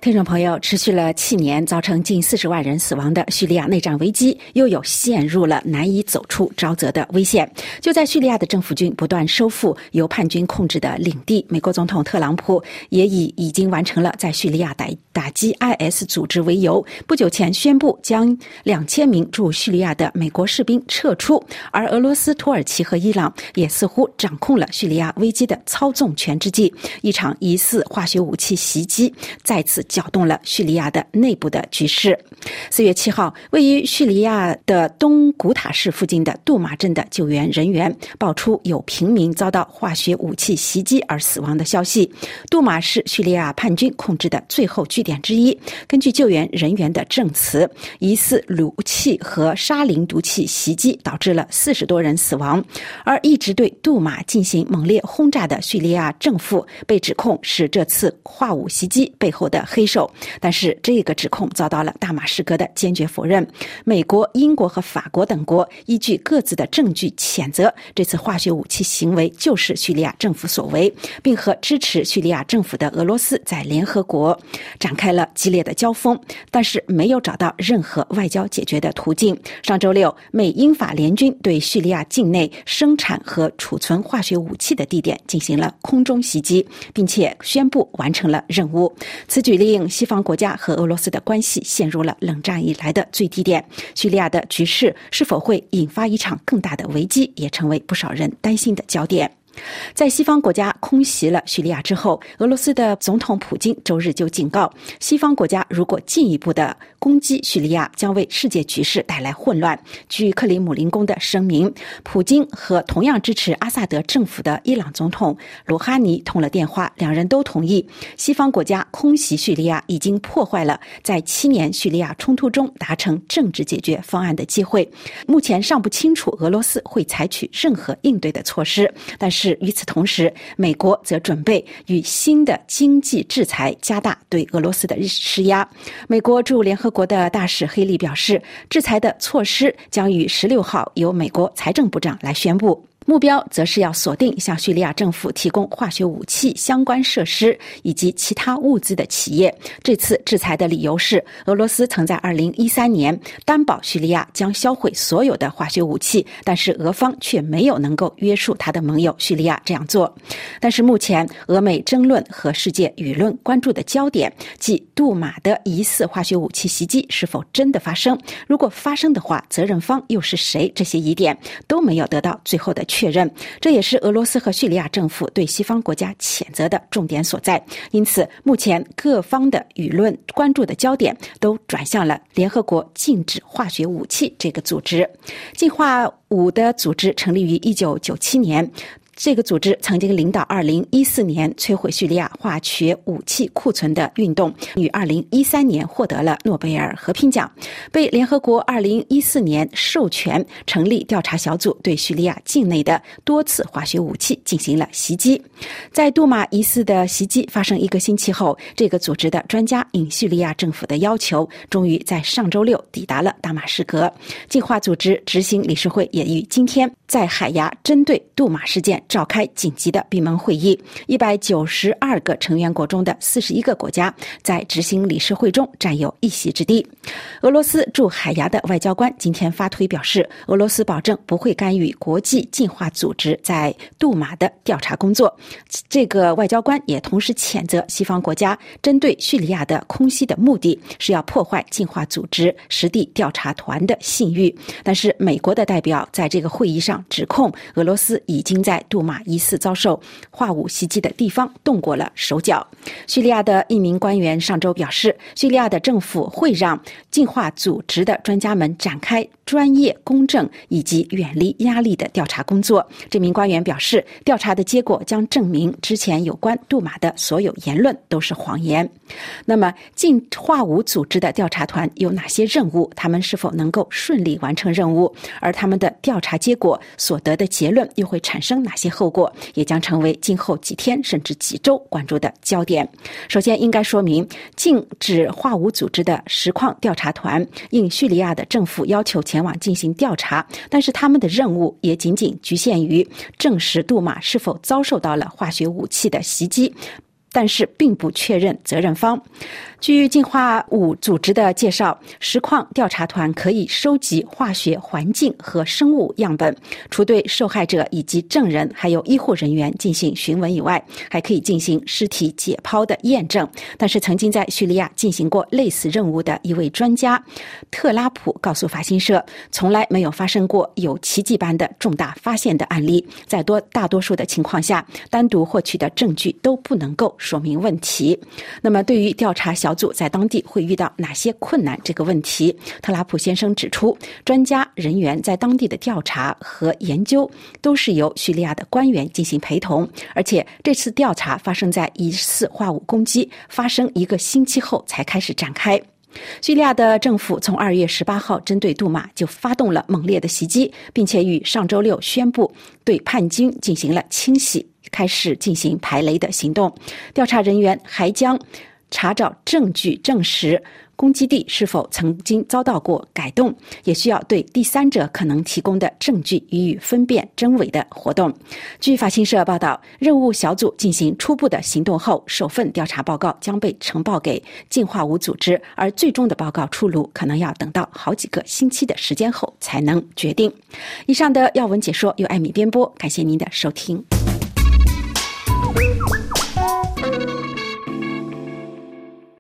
听众朋友，持续了7年，造成近40万人死亡的叙利亚内战危机，又有陷入了难以走出沼泽的危险。就在叙利亚的政府军不断收复由叛军控制的领地，美国总统特朗普也已经完成了在叙利亚打击 IS 组织为由，不久前宣布将2000名驻叙利亚的美国士兵撤出，而俄罗斯、土耳其和伊朗也似乎掌控了叙利亚危机的操纵权之际，一场疑似化学武器袭击再次搅动了叙利亚的内部的局势。4月7号，位于叙利亚的东古塔市附近的杜马镇的救援人员爆出有平民遭到化学武器袭击而死亡的消息。杜马是叙利亚叛军控制的最后据点之一。根据救援人员的证词，疑似氯气和沙林毒气袭击导致了40多人死亡。而一直对杜马进行猛烈轰炸的叙利亚政府被指控是这次化武袭击背后的黑手，但是这个指控遭到了大马士革的坚决否认。美国、英国和法国等国依据各自的证据谴责这次化学武器行为就是叙利亚政府所为，并和支持叙利亚政府的俄罗斯在联合国展开了激烈的交锋，但是没有找到任何外交解决的途径。上周六，美英法联军对叙利亚境内生产和储存化学武器的地点进行了空中袭击，并且宣布完成了任务。此举令西方国家和俄罗斯的关系陷入了冷战以来的最低点。叙利亚的局势是否会引发一场更大的危机，也成为不少人担心的焦点。在西方国家空袭了叙利亚之后，俄罗斯的总统普京周日就警告，西方国家如果进一步的攻击叙利亚，将为世界局势带来混乱。据克里姆林宫的声明，普京和同样支持阿萨德政府的伊朗总统鲁哈尼通了电话，两人都同意西方国家空袭叙利亚已经破坏了在7年叙利亚冲突中达成政治解决方案的机会。目前尚不清楚俄罗斯会采取任何应对的措施，但是与此同时，美国则准备与新的经济制裁加大对俄罗斯的施压。美国驻联合国的大使黑利表示，制裁的措施将于16号由美国财政部长来宣布。目标则是要锁定向叙利亚政府提供化学武器相关设施以及其他物资的企业。这次制裁的理由是，俄罗斯曾在2013年担保叙利亚将销毁所有的化学武器，但是俄方却没有能够约束他的盟友叙利亚这样做。但是目前俄美争论和世界舆论关注的焦点，即杜马的疑似化学武器袭击是否真的发生，如果发生的话，责任方又是谁，这些疑点都没有得到最后的确认。这也是俄罗斯和叙利亚政府对西方国家谴责的重点所在。因此目前各方的舆论关注的焦点都转向了联合国禁止化学武器这个组织。禁化武的组织成立于1997年，这个组织曾经领导2014年摧毁叙利亚化学武器库存的运动，于2013年获得了诺贝尔和平奖，被联合国2014年授权成立调查小组，对叙利亚境内的多次化学武器进行了袭击。在杜马疑似的袭击发生1个星期后，这个组织的专家应叙利亚政府的要求，终于在上周六抵达了大马士革。禁化组织执行理事会也于今天在海牙针对杜马事件召开紧急的闭门会议，192个成员国中的41个国家在执行理事会中占有一席之地。俄罗斯驻海牙的外交官今天发推表示，俄罗斯保证不会干预国际禁化组织在杜马的调查工作。这个外交官也同时谴责西方国家针对叙利亚的空袭的目的是要破坏禁化组织实地调查团的信誉。但是美国的代表在这个会议上指控俄罗斯已经在杜马疑似遭受化武袭击的地方动过了手脚。叙利亚的一名官员上周表示，叙利亚的政府会让禁化组织的专家们展开专业、公正以及远离压力的调查工作。这名官员表示，调查的结果将证明之前有关杜马的所有言论都是谎言。那么禁化武组织的调查团有哪些任务？他们是否能够顺利完成任务？而他们的调查结果所得的结论又会产生哪些后果，也将成为今后几天甚至几周关注的焦点。首先应该说明，禁止化武组织的实况调查团应叙利亚的政府要求前往进行调查，但是他们的任务也仅仅局限于证实杜马是否遭受到了化学武器的袭击， 但是并不确认责任方。据进化五组织的介绍，实况调查团可以收集化学、环境和生物样本，除对受害者以及证人还有医护人员进行询问以外，还可以进行尸体解剖的验证。但是曾经在叙利亚进行过类似任务的一位专家特拉普告诉法新社，从来没有发生过有奇迹般的重大发现的案例，在大多数的情况下，单独获取的证据都不能够说明问题。那么对于调查小组在当地会遇到哪些困难这个问题，特拉普先生指出，专家人员在当地的调查和研究都是由叙利亚的官员进行陪同，而且这次调查发生在疑似化武攻击发生1个星期后才开始展开。叙利亚的政府从2月18号针对杜马就发动了猛烈的袭击，并且于上周六宣布对叛军进行了清洗，开始进行排雷的行动。调查人员还将查找证据证实攻击地是否曾经遭到过改动，也需要对第三者可能提供的证据予以分辨真伪的活动。据法新社报道，任务小组进行初步的行动后，首份调查报告将被呈报给进化五组织，而最终的报告出炉可能要等到好几个星期的时间后才能决定。以上的要闻解说由艾米编播，感谢您的收听。